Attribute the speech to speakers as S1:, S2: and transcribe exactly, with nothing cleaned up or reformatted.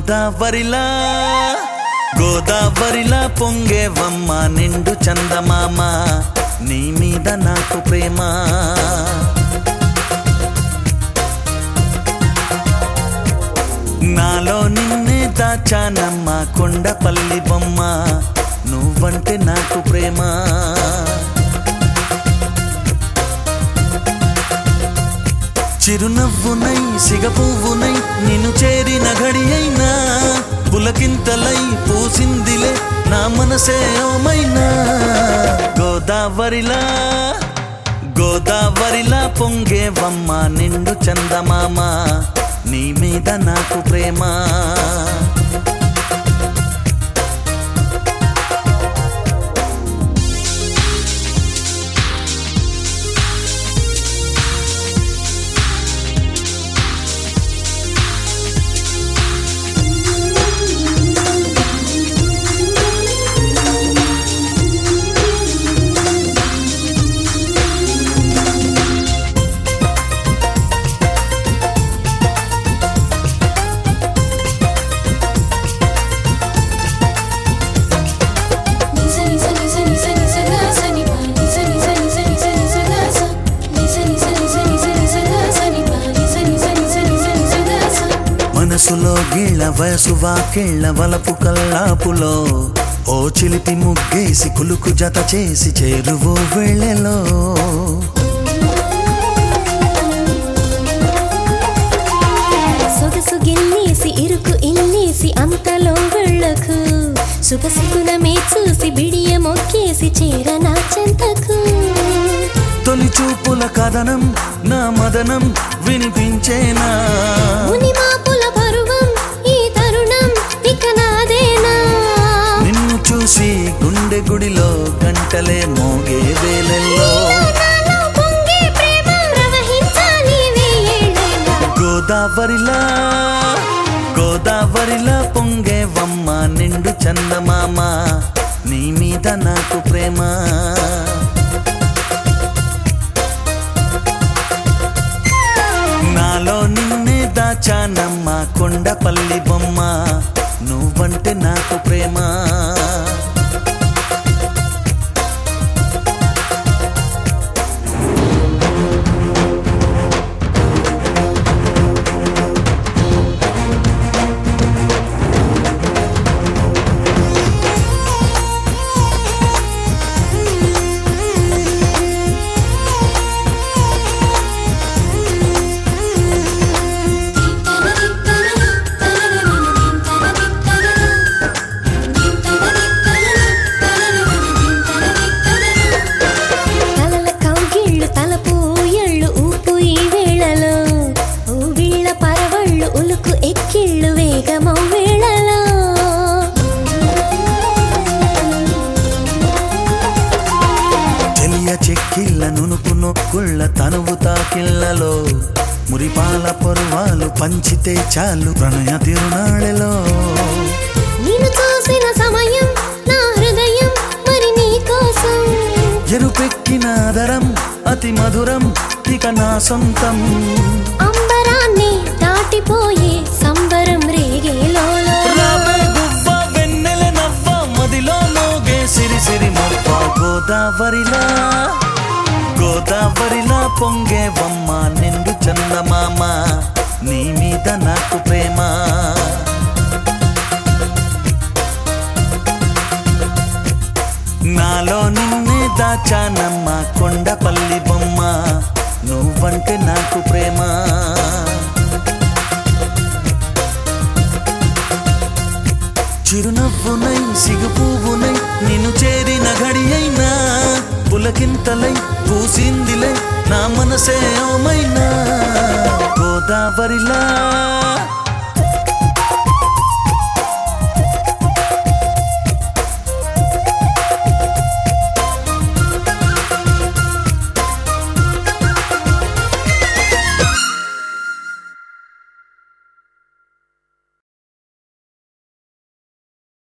S1: గోదావరిలా గోదావరిలా పొంగేవమ్మ నిండు చందమామ నీ మీద నాకు ప్రేమ నాలో నిన్నే దాచానమ్మ కొండపల్లి బొమ్మ నువ్వంటే నాకు ప్రేమ చిరునవ్వునై సిగపువ్వునై నిన్ను చేరిన ఘడి అయినా పులకింతలై పూసిందిలే నా మనసే ఓమైనా గోదావరిలా గోదావరిలా పొంగేవమ్మ నిండు చందమామ నీ మీద నాకు ప్రేమ మనసులో గిళ్ళ వయసు వాకిళ్ళ వలపు కల్లాపులో ఓ చిలిపి ముగ్గేసి కులుకు జత చేసి చేరువో వెళ్ళెలో
S2: సొగసు గిల్లేసి ఇరుకు ఇల్లేసి అంతలో వెళ్ళకు శుభశకునమే చూసి బిడియ మొక్కేసి చేరనా చెంతకు
S1: తొలి చూపుల కథనం నా మదనం వినిపించేనా
S2: మునిమాపుల పరువం ఈ తరుణం ఇక నాదేనా
S1: నిన్ను చూసి గుండె గుడిలో గంటలే మోగే వేళల్లో
S2: నాలో పొంగే ప్రేమ ప్రవహించాలి వేయేళ్ళేనా
S1: గోదావరిలా గోదావరిలా పొంగేవమ్మ నిండు చందమామ నీ మీద నాకు ప్రేమ నాలో నిన్నే దాచానమ్మ కొండపల్లి బొమ్మ నువ్వంటే నాకు ప్రేమ చెక్కిళ్ళ నునుపు నొక్కుళ్ళ తనువు తాకిళ్ళలో మురిపాల పొరువాలు పంచితే చాలు ప్రణయ తిరునాళ్ళలో
S2: నిన్ను చూసిన సమయం నా హృదయం మరి నీ కోసం
S1: ఎరుపెక్కిన ఆదరం అతి మధురం ఇక నా సొంతం
S2: అంబరాన్ని దాటిపోయే సంబరం రేగేలోలో
S1: గువ్వ వెన్నెల నవ్వ మదిలో మోగే సిరి సిరి మొప్ప గోదావరిలా గోదావరిలా పొంగేవమ్మ నిండు చందమామ నీ మీద నాకు ప్రేమ నాలో నిన్నే దాచానమ్మ కొండపల్లి బొమ్మ నువ్వంటే నాకు ప్రేమ చిరునవ్వునై సిగుపువ్వునై నిన్ను చేరిన ఘడి అయినా పులకింతలై పూసిందిలే నా మనసే ఓమైనా గోదావరిలా